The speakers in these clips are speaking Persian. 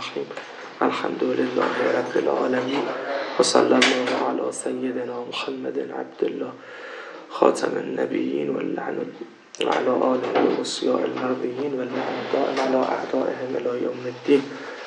الرحیم. الحمدلله رب العالمین و صلی الله علی سیدنا محمد عبدالله خاتم النبیین و اللعن علی آله و صیاء المرضیین و اللعن دائم علی اعدائهم الی یوم الدین.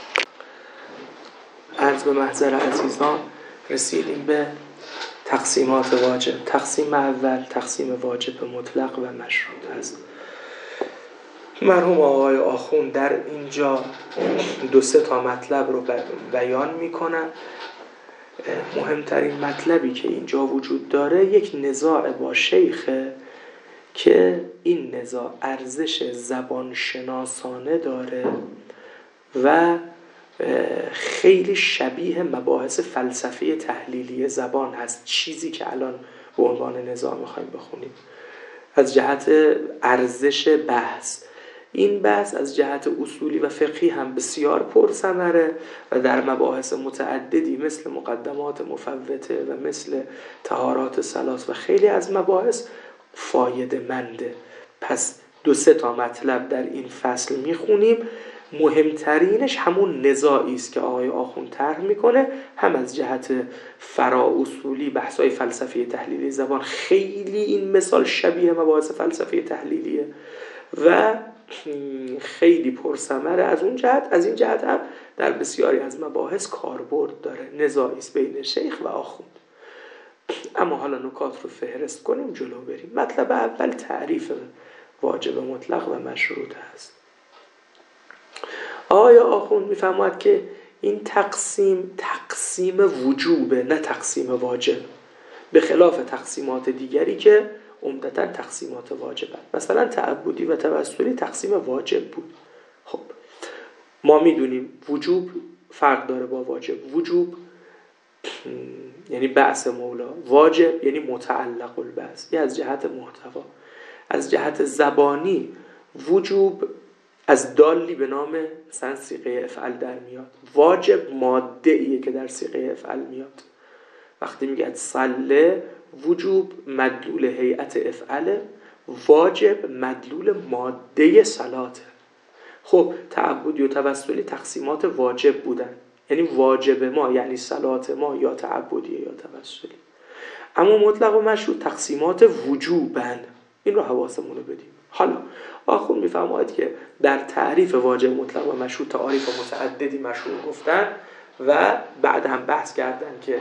عرض به محضر عزیزان، رسیدیم به تقسیمات واجب. تقسیم اول تقسیم واجب مطلق و مشروط است. مرحوم آقای آخوند در اینجا 2-3 مطلب رو بیان میکنن. مهمترین مطلبی که اینجا وجود داره یک نزاع با شیخه که این نزاع ارزش زبانشناسانه داره و خیلی شبیه مباحث فلسفی تحلیلی زبان هست، چیزی که الان به عنوان نزاع میخوایم بخونیم. از جهت ارزش بحث، این بحث از جهت اصولی و فقهی هم بسیار پرثمره و در مباحث متعددی مثل مقدمات مفوته و مثل طهارات ثلاث و خیلی از مباحث فایده منده. پس 2-3 مطلب در این فصل میخونیم. مهمترینش همون نزاعی است که آقای آخوند طرح میکنه، هم از جهت فرا اصولی بحث‌های فلسفی تحلیلی زبان، خیلی این مثال شبیه مباحث فلسفی تحلیلیه و خیلی پرثمره از اون جهت. از این جهت هم در بسیاری از مباحث کاربرد داره. نزاعی است بین شیخ و آخوند. اما حالا نکات رو فهرست کنیم جلو بریم. مطلب اول تعریف واجب مطلق و مشروط است. آقای آخوند میفرماید که این تقسیم وجوبه، نه تقسیم واجب، به خلاف تقسیمات دیگری که عمدتاً تقسیمات واجبن. مثلا تعبدی و توسلی تقسیم واجب بود. خب ما میدونیم وجوب فرق داره با واجب. وجوب یعنی بعث مولا، واجب یعنی متعلق البعث، یه از جهت محتوا. از جهت زبانی وجوب از دالی به نام مثلا صیغه افعل در میاد. واجب ماده ایه که در صیغه افعل میاد. وقتی میگه صله، وجوب مدلول هیئت افعله، واجب مدلول ماده صلاته. خب تعبدی و توسلی تقسیمات واجب بودن، یعنی واجب ما یعنی صلات ما یا تعبدیه یا توسلی. اما مطلق و مشروط تقسیمات وجوبن. این رو حواسمون رو بدیم. حالا آخوند میفرماید که در تعریف واجب مطلق و مشروط تعاریف متعددی مشهور گفتن و بعد هم بحث کردن که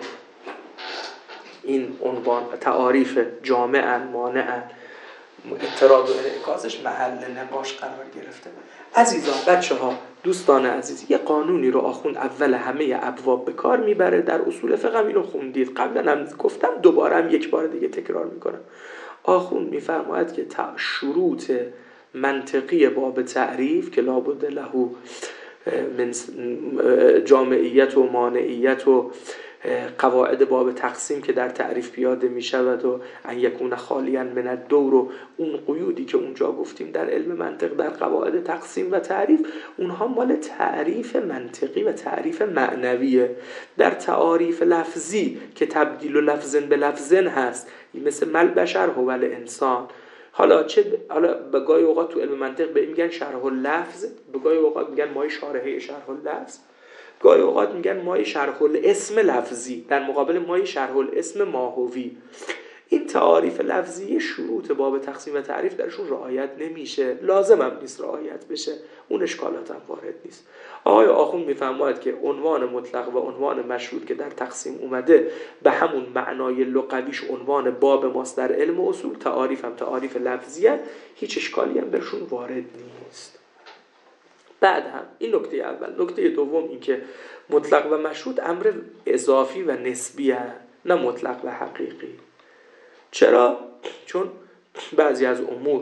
این عنوان تعاریف جامعاً مانعاً اعتراض و انعکاسش محل نقاش قرار گرفته. عزیزان، بچه‌ها، دوستان عزیز، یه قانونی رو آخوند اول همه ابواب به کار میبره. در اصول فقه هم اینو خوندید، قبلا هم گفتم، دوباره هم یک بار دیگه تکرار میکنم. آخوند میفرماید که شروط منطقی باب تعریف که لابد له من جامعیت و مانعیت و قواعد باب تقسیم که در تعریف پیاده می شود و ان یکون خالیا من الدور و اون قیودی که اونجا گفتیم در علم منطق در قواعد تقسیم و تعریف، اونها مال تعریف منطقی و تعریف معنویه. در تعاریف لفظی که تبدیل لفظ به لفظ هست، مثل مل بشر هو الانسان. حالا به گاهی اوقات تو علم منطق به این میگن شرح اللفظ، به گاهی اوقات میگن مای شارحه شرح اللفظ، گاهی اوقات میگن مای شرح الاسم لفظی در مقابل مای شرح الاسم ماهوی. این تعاریف لفظی شروط باب تقسیم و تعریف درشون رعایت نمیشه، لازم هم نیست رعایت بشه، اون اشکالات هم وارد نیست. آقای آخوند میفرماید که عنوان مطلق و عنوان مشروط که در تقسیم اومده به همون معنای لغویش عنوان باب ماست در علم اصول. تعاریف هم تعاریف لفظیه، هیچ اشکالی هم برشون وارد نیست. بعد هم این نکته اول. نکته دوم این که مطلق و مشروط امر اضافی و نسبی هست، نه مطلق و حقیقی. چرا؟ چون بعضی از امور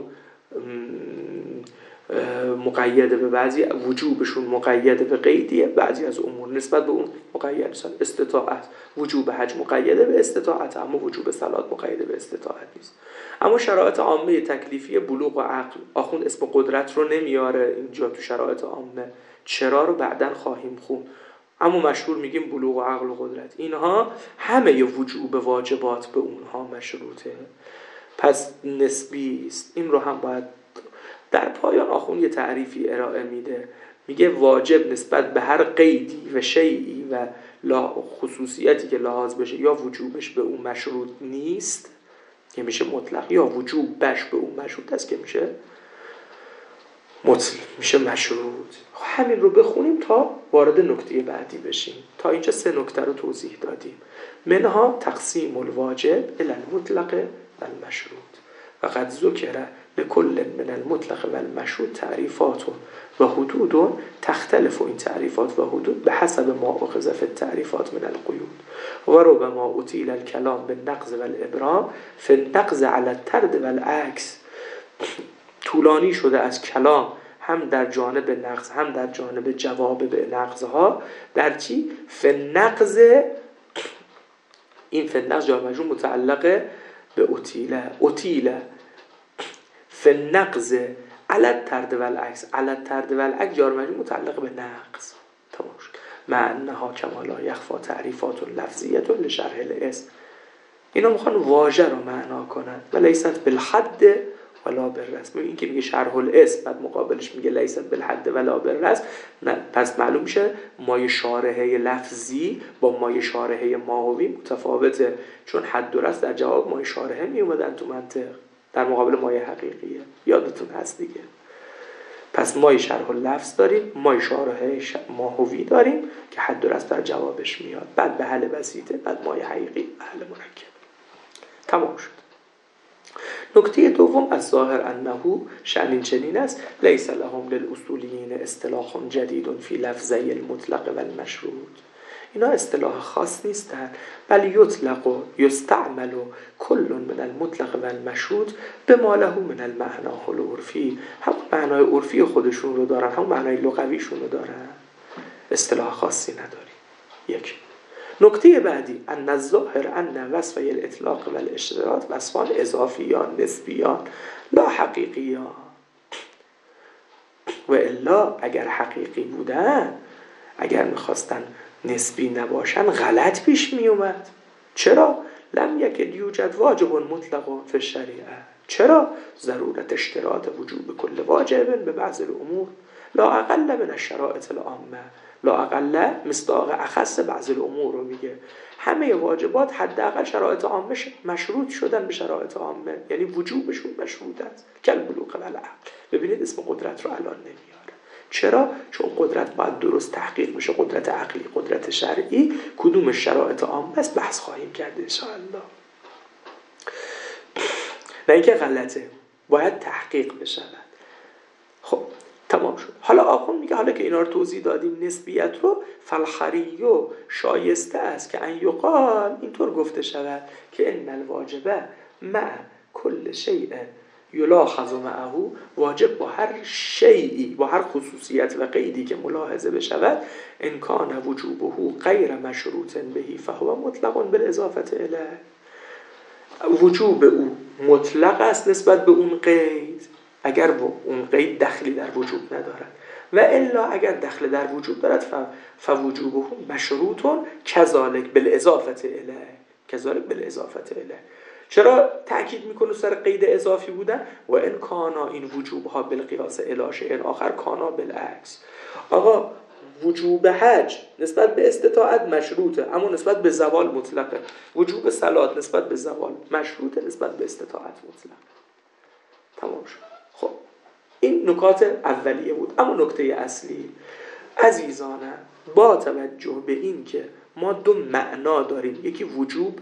مقیده به بعضی، وجوبشون مقیده به قیدیه، بعضی از امور نسبت به اون مقید نیستن. استطاعت، وجوب حج مقیده به استطاعت، اما وجوب صلات مقیده به استطاعت نیست. اما شرایط عامه تکلیفی بلوغ و عقل، آخوند اسم قدرت رو نمیاره اینجا تو شرایط عامه، چرا رو بعداً خواهیم خوند. اما مشهور میگیم بلوغ و عقل و قدرت، اینها همه وجوب واجبات به اونها مشروطه، پس نسبی است. این رو هم باید در پایان آخوند یه تعریفی ارائه میده میگه واجب نسبت به هر قیدی و شیئی و خصوصیتی که لحاظ بشه یا وجوبش به اون مشروط نیست که میشه مطلق، یا وجوبش به اون مشروط است که میشه مطلق، میشه مشروط. همین رو بخونیم تا وارد نکته بعدی بشیم. تا اینجا 3 نکته رو توضیح دادیم. منها تقسیم الواجب الی المطلق و المشروط و قد ذکر لكل من المطلق و المشروط تعریفات و حدود تختلف این تعریفات و حدود به حسب ما اخذ فی التعریفات من القیود و ربما اطیل الکلام بالنقض و الابرام فی النقض علی الطرد و العکس. طولانی شده از کلام هم در جانب نقض هم در جانب جواب به نقضها. در چی؟ فی النقض، این فی النقض جار مجرور متعلقه به اطیله فی النقض علی الطرد و العکس، علی الطرد و العکس جار مجرور متعلق به نقض. تمام شد. مع انها کما لا یخفی تعریفات لفظیه لشرح الاسم. اینا میخوان واژه رو معنا کنن و لیست بالحد ولا بالرسم. این که میگه شرح الاسم بعد مقابلش میگه لیست بالحد ولا بالرسم، پس معلوم میشه مایه شارحه لفظی با مایه شارحه ماهوی متفاوته، چون حد و رسم در جواب مایه شارحه میومدن تو منطق در مقابل مایه حقیقیه. یادتون هست دیگه. پس مایه شرح اللفظ داریم، مایه شارحه ماهوی داریم که حد و رسم در جوابش میاد، بعد به حل بسیطه، بعد مایه حقیقی، حل مرکب. تمام شد. نکته دوم از ظاهر انه شأن چنین است لیس لهم للاصولیین اصطلاح جدید فی لفظی المطلق و المشروط. اینا اصطلاح خاص نیستن، بل یطلق و یستعمل کل من المطلق و المشروط به ما له من المعنى العرفی. هم معنای عرفی خودشون رو دارن، هم معنای لغویشون رو دارن، اصطلاح خاصی نداری. یک نکته بعدی ان الظاهر ان وصفی الاطلاق و الاشتراط وصفان اضافیان نسبیان لا حقیقیان و الا اگر حقیقی بودن، اگر میخواستن نسبی نباشن غلط پیش می اومد. چرا؟ لم یکد یوجد واجب مطلق فی الشریعه. چرا؟ ضرورت اشتراط وجوب کل واجب به بعض الامور لا اقل من الشرائط العامه، لا اقل مصداق اخص بعض الامور رو میگه. همه واجبات حداقل شرایط عامه مشروط شدن به شرایط عامه، یعنی وجوبشون مشروط است. کل بلوغ و العقل. ببینید اسم قدرت رو الان نمیاره. چرا؟ چون قدرت باید درست تحقیق بشه، قدرت عقلی، قدرت شرعی، کدوم شرایط عامه است بحث خواهیم کرد ان شاء الله. نه اینکه غلطه، باید تحقیق بشود. خب تمام شد. حالا آخون میگه حالا که اینا رو توضیح دادیم نسبیت رو، فالخریو شایسته است که ان یقال اینطور گفته شود که ان الواجبه مع کل شیء یلاحظ معه، واجب با هر شیئی، با هر خصوصیت و قیدی که ملاحظه بشود، ان کان وجوبه غیر مشروط بهی فهو مطلق بالاضافه الیه. وجوب او مطلق است نسبت به اون قید اگر اون قید دخلی در وجوب ندارد، و الا اگر دخل در وجوب دارد فوجوبه مشروط کذالک بالاضافه الیه، کذالک بالاضافه الیه. چرا تأکید میکنه سر قید اضافی بودن؟ و ان کانا این وجوب ها بالقیاس الی شیء آخر کانا بالعکس. آقا وجوب حج نسبت به استطاعت مشروطه اما نسبت به زوال مطلقه. وجوب صلات نسبت به زوال مشروطه نسبت به استطاعت مطلق. تمام شد. خب این نکات اولیه بود. اما نکته اصلی عزیزانم، با توجه به این که ما دو معنا داریم، یکی وجوب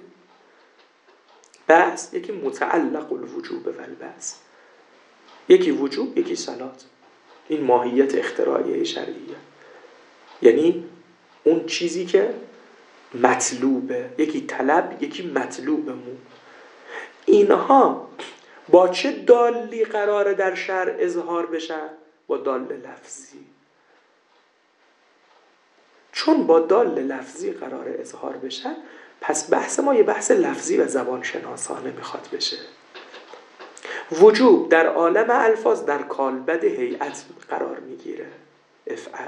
بس، یکی متعلق الوجوب و البس، یکی وجوب یکی صلات. این ماهیت اختراعیه شرعیه، یعنی اون چیزی که مطلوبه، یکی طلب یکی مطلوبمون. اینها با چه دالی قراره در شرع اظهار بشن؟ با دال لفظی. چون با دال لفظی قراره اظهار بشن، پس بحث ما یه بحث لفظی و زبان شناسانه میخواد بشه. وجوب در عالم الفاظ در کالبد هیئت قرار میگیره، افعل.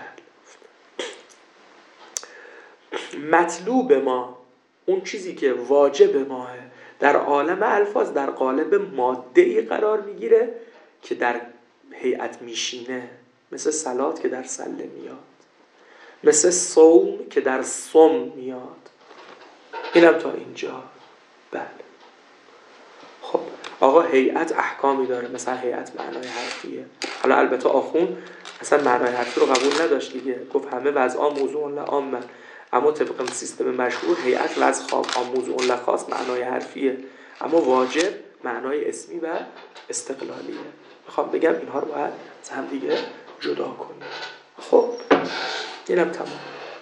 مطلوب ما، اون چیزی که واجب ماه، در عالم الفاظ در قالب ماده‌ای قرار میگیره که در هیئت میشینه، مثل صلات که در سله میاد، مثل صوم که در صم میاد. اینم تا اینجا. بله. خب آقا هیئت احکامی داره، مثلا هیئت معنای حرفیه. حالا البته آخون اصلا معنای حرفی رو قبول نداشت دیگه، گفت همه وضع موضوع لعام، اما طبق سیستم مشهور هیئت وضع موضوع لخاص معنای حرفیه، اما واجب معنای اسمی و استقلالیه. میخوام بگم اینها رو باید از هم دیگه جدا کنیم. خب اینم تمام.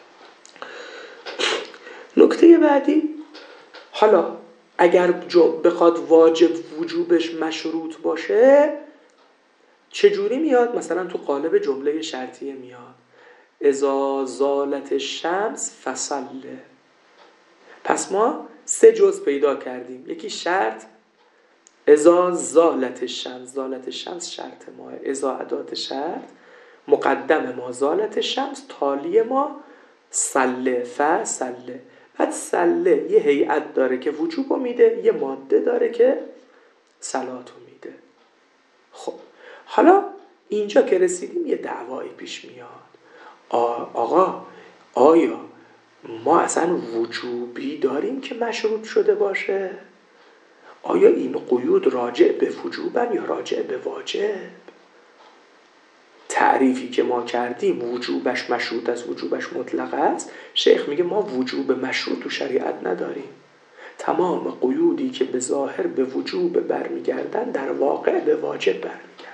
نکته بعدی، حالا اگر بخواد واجب وجوبش مشروط باشه چجوری میاد؟ مثلا تو قالب جمله شرطیه میاد اذا زالت الشمس فصله. پس ما 3 جزء پیدا کردیم. یکی شرط اذا زالت الشمس، زالت الشمس شرط ماه، اذا ادات شرط، مقدم ما زالت الشمس، تالی ما صله فصله. بعد صله یه هیئت داره که وجوبو میده، یه ماده داره که صلاتو میده. خب حالا اینجا که رسیدیم یه دعوایی پیش میاد. آقا آیا ما اصلا وجوبی داریم که مشروط شده باشه؟ آیا این قیود راجع به وجوبن یا راجع به واجب؟ تعریفی که ما کردیم وجوبش مشروط است، وجوبش مطلق است. شیخ میگه ما وجوب مشروط تو شریعت نداریم. تمام قیودی که به ظاهر به وجوب برمیگردن در واقع به واجب برمیگردن.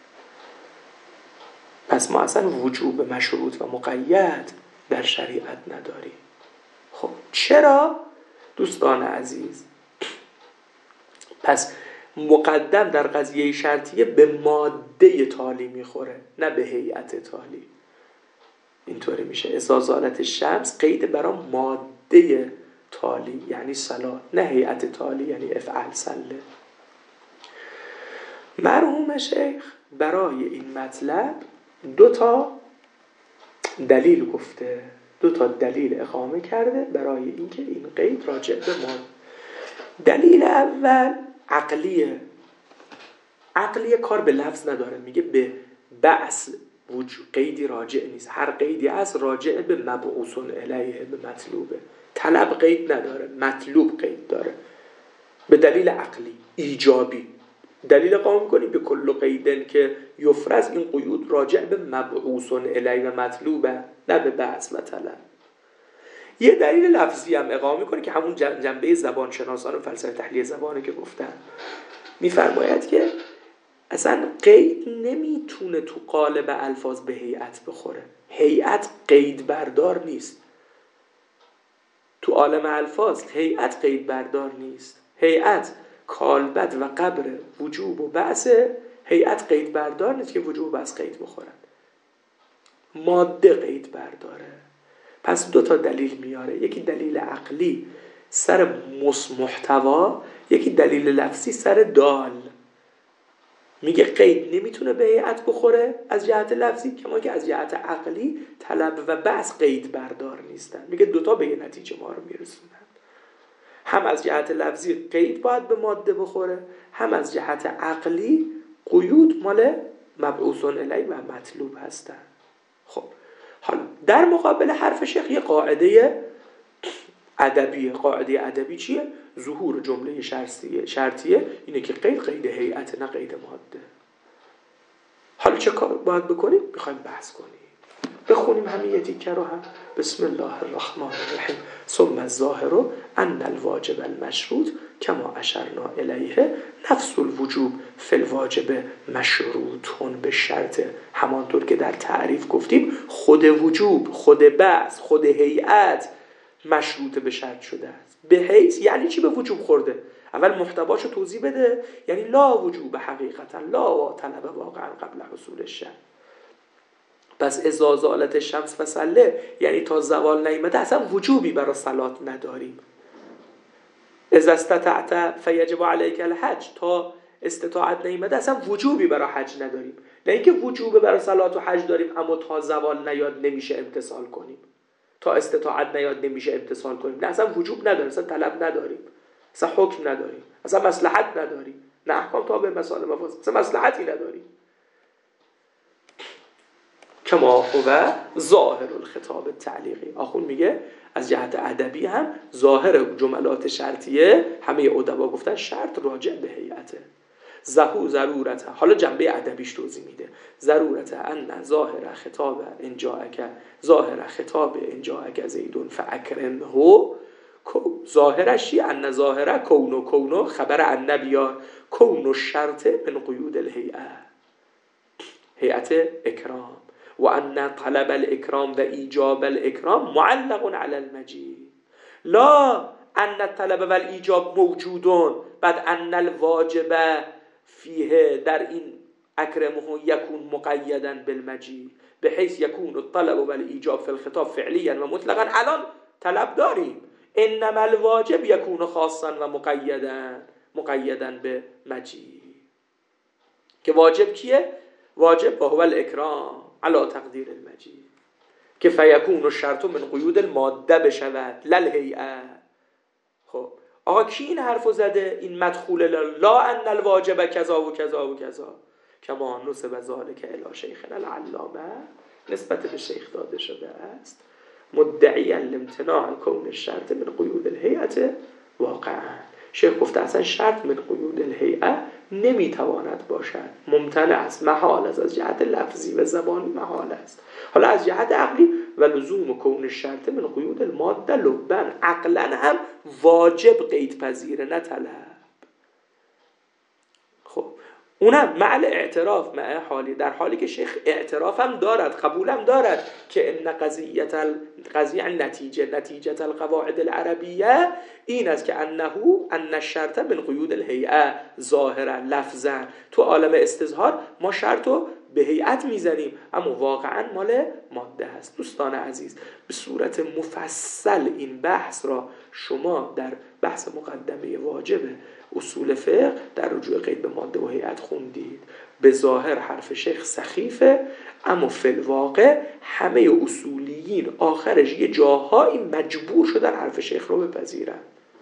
پس ما اصلا وجوب مشروط و مقید در شریعت نداریم. خب چرا دوستان عزیز؟ پس مقدم در قضیه شرطیه به ماده تالی میخوره، نه به هیئت تالی. اینطوری میشه اذا زالت الشمس قید برای ماده تالی یعنی صلات، نه هیئت تالی یعنی افعل صله. مرحوم شیخ برای این مطلب 2 دلیل گفته، 2 دلیل اقامه کرده برای اینکه این قید راجع به ما. دلیل اول عقلیه کار به لفظ نداره، میگه به بعث قیدی راجع نیست، هر قیدی از راجع به مبعوث الیه، به مطلوبه. طلب قید نداره، مطلوب قید داره. به دلیل عقلی ایجابی دلیل اقامه می‌کنیم به کل قیدن که یفرض، این قیود راجع به مبعوث الیه و مطلوبه، نه به بعث و طلب. یه دلیل لفظی هم اقامه می‌کنه که همون جنبه زبانشناسان و فلسفه تحلیل زبانه که گفتن. می‌فرماید که اصلا قید نمیتونه تو قالب الفاظ به هیئت بخوره. هیئت قید بردار نیست. تو عالم الفاظ هیئت قید بردار نیست. هیئت کالبد و قبر وجوب و بعث. هیئت قید بردار نیست که وجوب و بعث قید بخورن. ماده قید برداره. پس 2 دلیل میاره، یکی دلیل عقلی سر محتوا، یکی دلیل لفظی سر دال. میگه قید نمیتونه به هیئت بخوره از جهت لفظی، کما که از جهت عقلی طلب و بعث قید بردار نیستن. میگه 2 به یه نتیجه ما رو میرسونن، هم از جهت لفظی قید باید به ماده بخوره، هم از جهت عقلی قیود مال مبعوث الیه و مطلوب هستن. خب حالا در مقابل حرف شیخ یه قاعده ادبیه. قاعده ادبی چیه؟ ظهور جمله شرطیه اینه که قید هیئت، نه قید ماده. حالا چه کار باید بکنیم؟ میخوایم بحث کنیم. بخونیم همین یه تیکه رو هم. بسم الله الرحمن الرحیم. ثم الظاهر ان الواجب المشروط کما اشرنا الیه نفس الوجوب فی الواجب مشروطون به شرط. همانطور که در تعریف گفتیم خود وجوب، خود بعث، خود هیئت مشروط به شرط شده است. به حیث یعنی چی به وجوب خورده؟ اول محتواشو توضیح بده. یعنی لا وجوب حقیقتا، لا طلب واقعا قبل حصول الشرط. پس اذا زالت الشمس فصله یعنی تا زوال نیامده اصلا وجوبی برای صلات نداریم. اذا استطعت فیجب علیک الحج، تا استطاعت نیامده اصلا وجوبی برای حج نداریم. نه اینکه وجوب برای صلات و حج داریم اما تا زوال نیاد نمیشه امتثال کنیم، تا استطاعت نیاد نمیشه امتثال کنیم. نه اصلا وجوب نداریم، اصلا طلب نداریم، اصلا حکم نداریم، اصلا مصلحت نداریم. نه احکام تابع مسائل مفاسد، اصلا مصلحتی نداریم. کما هو ظاهر الخطاب التعلیقی. آخوند میگه از جهت ادبی هم ظاهر جملات شرطیه، همه ادبا گفتن شرط راجع به هیئته. ضرورت، حالا جنبه ادبیش توضیح میده، ضرورت ان ظاهر خطاب ان جاءک زیدون فاکرمه، ظاهرش چیه؟ ان ظاهره کونو خبر ان بیار، کونو شرط من قیود الهیئه، هیئت اکرام، و ان طلب الاکرام و ایجاب الاکرام معلق علی المجیء، لا ان الطلب و الایجاب موجودون بعد ان الواجب فیه در این اکرمه یکون مقیدا بالمجیء بحیث یکون الطلب و الایجاب فی الخطاب فعلیا و مطلقا. الان طلب داریم، انما الواجب یکون خاصا و مقیدا به مجیء، که واجب کیه؟ واجب هو الاکرام علی تقدیر المجیء، که فیکون الشرط من قیود الماده بشود للهیئه. خب آقا کی این حرفو زده؟ این مدخول لا ان الواجب کذا و کذا و کذا کما نسب ذلک الی شیخنا العلامه، نسبت به شیخ داده شده است، مدعی الامتناع کون الشرط من قیود الهیئه واقعا. شیخ گفته اصلا شرط من قیود الهیئه نمیتواند باشد، ممتنع است، محال است، از جهت لفظی و زبانی محال است. حالا از جهت عقلی و لزوم کون الشرط من قیود الماده لبن، عقلا هم واجب قید پذیره نه طلب. خب اونم مع الاعتراف، مع حالی، در حالی که شیخ اعتراف هم دارد، قبول هم دارد که ان قضیه نتیجه القواعد العربیه این است که ان الشرط من قیود الهیئه ظاهرا لفظا. تو عالم استظهار ما شرطو به هیئت میزنیم اما واقعا مال ماده هست. دوستان عزیز، به صورت مفصل این بحث را شما در بحث مقدمه واجب اصول فقه در رجوع قید به ماده و هیئت خوندید. به ظاهر حرف شیخ سخیفه، اما فی الواقع همه اصولیین آخرش یه جاهایی مجبور شدن حرف شیخ رو بپذیرن.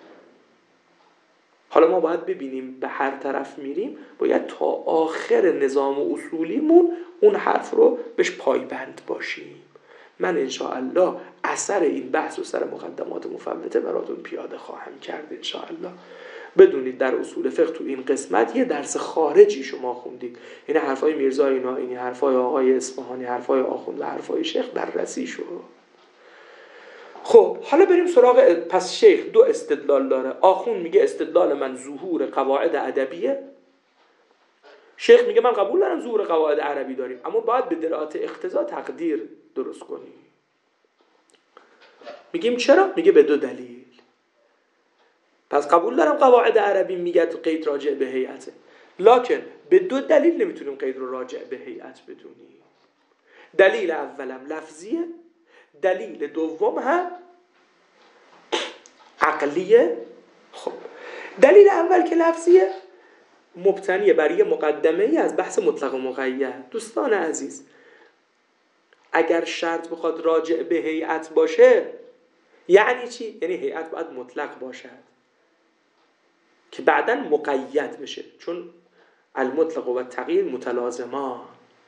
حالا ما باید ببینیم به هر طرف میریم باید تا آخر نظام اصولیمون اون حرف رو بهش پایبند باشیم. من انشاءالله اثر این بحث و سر مقدمات مفوته براتون پیاده خواهم کرد انشاءالله. بدونید در اصول فقه تو این قسمت یه درس خارجی شما خوندید، این حرفای میرزا اینایی، حرفای آقای اصفهانی، حرفای آخوند و حرفای شیخ بررسی شد. خب حالا بریم سراغ. پس شیخ دو استدلال داره. آخوند میگه استدلال من ظهور قواعد ادبیه، شیخ میگه من قبول دارم ظهور قواعد عربی داریم اما باید به درایت اقتضا تقدیر درست کنیم. میگیم چرا؟ میگه به دو دلیل. پس قبول دارم قواعد عربی میگه قید راجع به هیئته، لکن به دو دلیل نمیتونیم قید رو راجع به هیئت بدونیم. دلیل اولم لفظیه، دلیل دوم هم عقلیه. خب دلیل اول که لفظیه مبتنیه بر یه مقدمه ای از بحث مطلق و مقید. دوستان عزیز، اگر شرط بخواد راجع به هیئت باشه یعنی چی؟ یعنی هیئت باید مطلق باشد که بعداً مقید بشه، چون المطلق و التقیید متلازمان،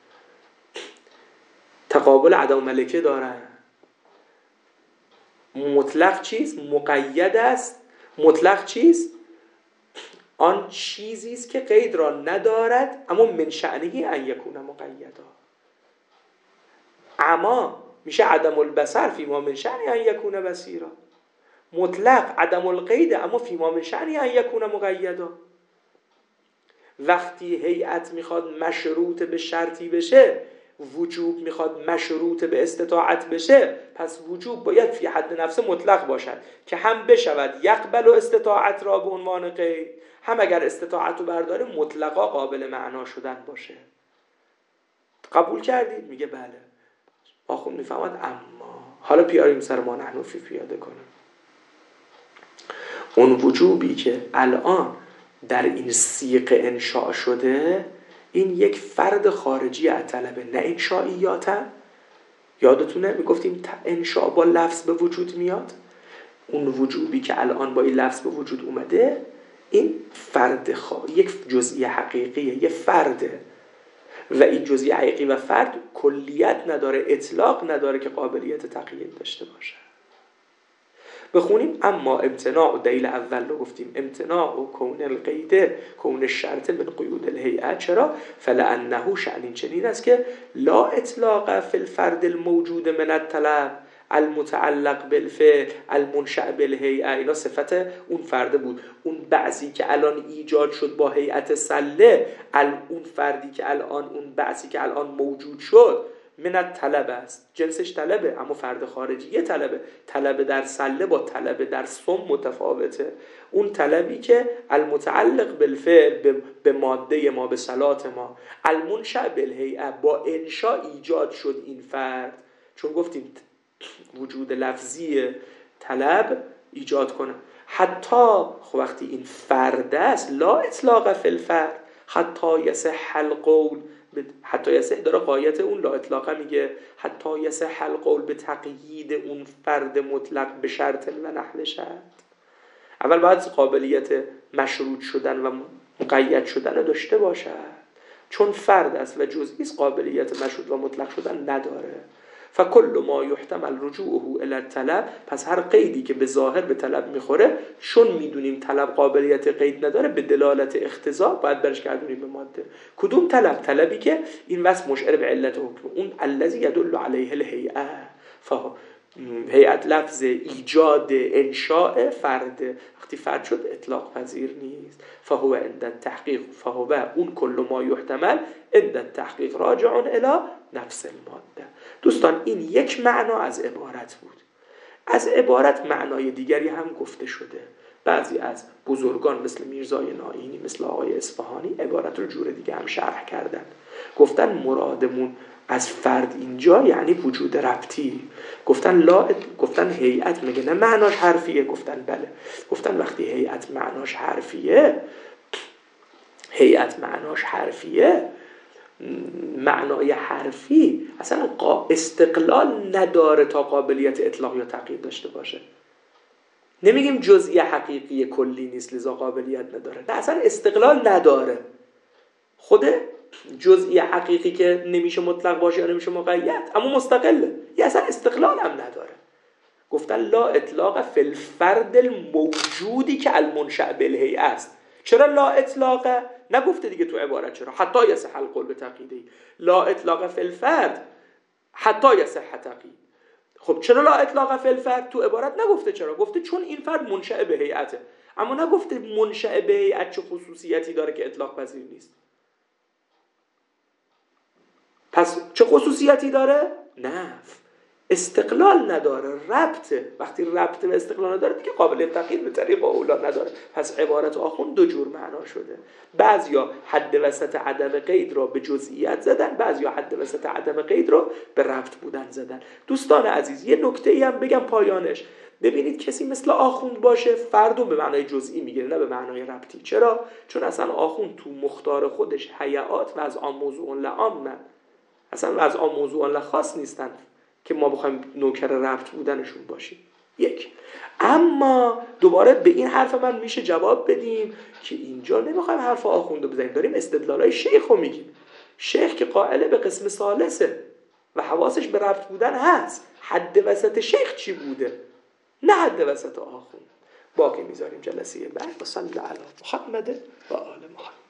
تقابل عدم ملکه دارن. مطلق چیز مقید است. مطلق چیز آن چیزی است که قید را ندارد اما من شأنه ان یکون مقیدا. اما میشه عدم البصر فی ما من شأنه ان یکون بصیرا. مطلق عدم القید اما فی ما من شأنه ان یکون مقیدا. وقتی هیئت میخواد مشروط به شرطی بشه، وجوب میخواد مشروط به استطاعت بشه، پس وجوب باید فی حد نفس مطلق باشد که هم بشود یقبل و استطاعت را به عنوان قید، هم اگر استطاعت رو برداره مطلقا قابل معنا شدن باشه. قبول کردید؟ میگه بله. آخوند میفهمد اما حالا بیاریم سر ما نحنفی پیاده کنیم. اون وجوبی که الان در این سیغ انشاء شده این یک فرد خارجی از طلبه، نه انشائیاته. یادتونه میگفتیم انشاء با لفظ به وجود میاد. اون وجوبی که الان با این لفظ به وجود اومده این فرد یک جزئی حقیقیه، یه فرده. و این جزئی حقیقی و فرد کلیت نداره، اطلاق نداره که قابلیت تقیید داشته باشه. بخونیم اما امتناع و دلیل اول رو گفتیم، امتناع و کون القیده کون شرط من قیود الهیئه. چرا؟ فلانه شأن چنین است که لا اطلاق فی الفرد الموجود من الطلب المتعلق بالفعل المنشأ بالهیئه. اینا صفت اون فرد بود. اون بعضی که الان ایجاد شد با هیئت سله، اون فردی که الان، اون بعضی که الان موجود شد من الطلب است، جنسش طلبه، اما فرد خارجی یه طلبه. طلب در سله با طلب در سم متفاوته. اون طلبی که المتعلق بالفعل، به ماده ما، به صلات ما، المنشأ بالهیئه، با انشاء ایجاد شد این فرد. چون گفتیم وجود لفظی طلب ایجاد کنه. حتی وقتی این فرد است، لا اطلاق فی الفرد حتی یصح القول، حتی یصح داره قایت اون لا اطلاقه میگه، حتی یصح القول به تقیید اون فرد مطلق به شرط و نحل شرط. اول باید قابلیت مشروط شدن و مقید شدن داشته باشد، چون فرد است و جزئی است، قابلیت مشروط و مطلق شدن نداره. فکل ما یحتمل رجوعه الی الطلب، پس هر قیدی که به ظاهر به طلب میخوره، چون میدونیم طلب قابلیت قید نداره، به دلالت اقتضا باید برش گردونیم به ماده. کدوم طلب؟ طلبی که این وصف مشعر به علت حکم، اون الذی یدل علیه الهیئه. هیئت لفظ ایجاد انشاء فرد، وقتی فرد شد اطلاق پذیر نیست. فهو عند التحقیق، فهو اون کل ما یحتمل عند التحقیق راجع الی نفس الماده. دوستان این یک معنا از عبارت بود. از عبارت معنای دیگری هم گفته شده. بعضی از بزرگان مثل میرزای نائینی، مثل آقای اصفهانی عبارت رو جور دیگه هم شرح کردن. گفتن مرادمون از فرد اینجا یعنی وجود ربطی. گفتن هیئت مگه نه معناش حرفیه؟ گفتن بله. گفتن وقتی هیئت معناش حرفیه، معنای حرفی اصلا استقلال نداره تا قابلیت اطلاق یا تقیید داشته باشه. نمیگیم جزئی حقیقی کلی نیست لذا قابلیت نداره، نه، اصلا استقلال نداره. خود جزئی حقیقی که نمیشه مطلق باشه یا نمیشه مقید، اما مستقله، یا اصلا استقلال هم نداره. گفتن لا اطلاق فی الفرد الموجودی که المنشأ بالهیئه است. چرا لا اطلاقه؟ نگفته دیگه تو عبارت. چرا؟ حتی یصح القول بتقییدی. لا اطلاق فی الفرد حتی یصح تقیید. خب چرا لا اطلاق فی الفرد؟ تو عبارت نگفته. چرا؟ گفته چون این فرد منشأ به هیئته، اما نگفته منشأ به هیئت چه خصوصیتی داره که اطلاق پذیر نیست. پس چه خصوصیتی داره؟ نفی. استقلال نداره، ربطه. وقتی ربطه و استقلال نداره دیگه قابل تقیید به طریق اولا نداره. پس عبارت آخوند دو جور معنا شده. بعضیا حد وسط عدم قید را به جزئیات زدن، بعضیا حد وسط عدم قید را به ربط بودن زدن. دوستان عزیز یه نکته‌ای هم بگم پایانش. ببینید کسی مثل آخوند باشه فردو به معنای جزئی میگیره نه به معنای ربطی. چرا؟ چون اصلا آخوند تو مختار خودش هیئات و از آن موضوع لعام، اصلا از آن موضوع لخاص نیستن که ما بخوایم نوکر ربط بودنشون باشیم. یک. اما دوباره به این حرف من میشه جواب بدیم که اینجا نمیخوایم حرف آخوندو بزنیم، داریم استدلالای شیخ رو میگیم. شیخ که قائل به قسم ثالثه و حواسش به ربط بودن هست. حد وسط شیخ چی بوده؟ نه حد وسط آخوند. باقی میذاریم جلسه بعد. صلی علی محمد و آل محمد.